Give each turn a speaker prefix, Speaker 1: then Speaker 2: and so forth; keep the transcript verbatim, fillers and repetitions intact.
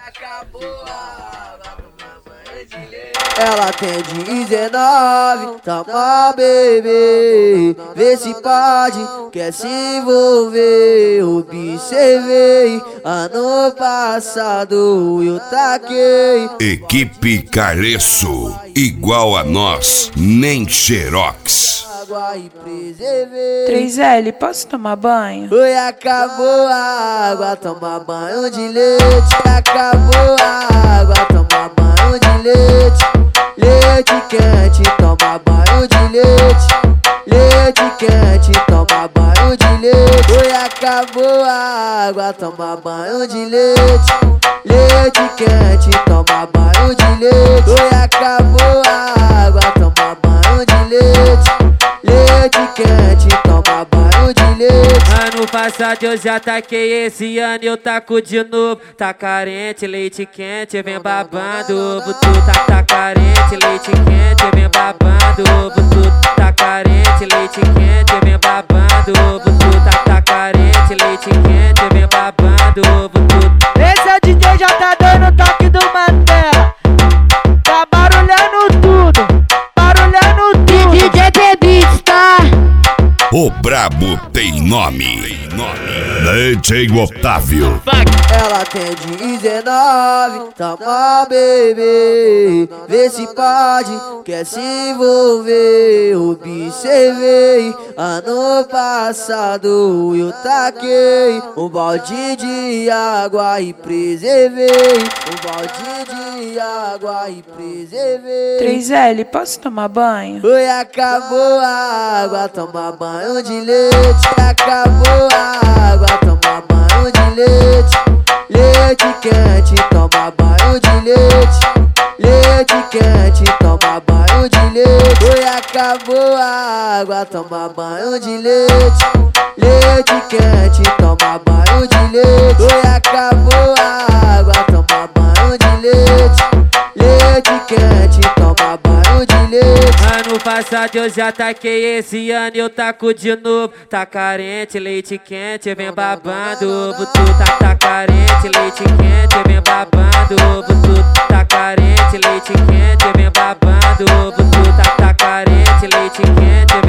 Speaker 1: Acabou a água, toma banho de leite.
Speaker 2: Ela tem dezenove, toma bebê, vê se pode, quer se envolver. Observei, ano passado eu taquei.
Speaker 3: Equipe Careço, igual a nós, nem xerox.
Speaker 2: Água e preservei.
Speaker 4: três L, posso tomar banho?
Speaker 2: Oi, acabou a água, toma banho de leite. Acabou a água, toma banho de leite. Leite quente, toma banho de leite. Leite quente, toma banho de leite. Oi, acabou a água, toma banho de leite. Leite quente, toma banho de leite. Oi, acabou a água, toma banho de leite. Leite quente, toma banho de leite.
Speaker 1: Ano passado eu já taquei, esse ano eu taco de novo. Tá carente, leite quente, vem babando ovo. Tu tá, tá carente, leite quente, vem babando ovo. Tu tá carente, leite quente, vem babando ovo. Tu tá, tá carente, leite quente, vem babando ovo. Tu.
Speaker 5: Esse é o D J, já tá dando toque do Mandela. Tá barulhando tudo, barulhando tudo.
Speaker 6: D J The Beats, tá?
Speaker 3: O brabo tem nome. D J Otávio.
Speaker 2: Ela tem dezenove, toma bebê, vê se pode, quer se envolver. Observei, ano passado eu taquei um balde de água e preservei. Um balde de água e preservei.
Speaker 4: três L, posso tomar banho?
Speaker 2: Oi, acabou a água, toma banho de leite. Acabou a água, toma banho de leite. Leite quente, toma banho de leite. Leite quente, toma banho de leite. Oi, acabou a água, toma banho de leite. Leite quente, toma banho de leite. Oi, acabou a água, toma banho de leite. Leite quente, toma banho de leite.
Speaker 1: Ano passado eu já taquei, esse ano eu taco de novo. Tá carente, leite quente, vem babando ovo. Tu tá, tá carente, leite quente, vem babando ovo. Tu tá carente, leite quente, vem babando ovo. Tu tá, tá carente, leite quente,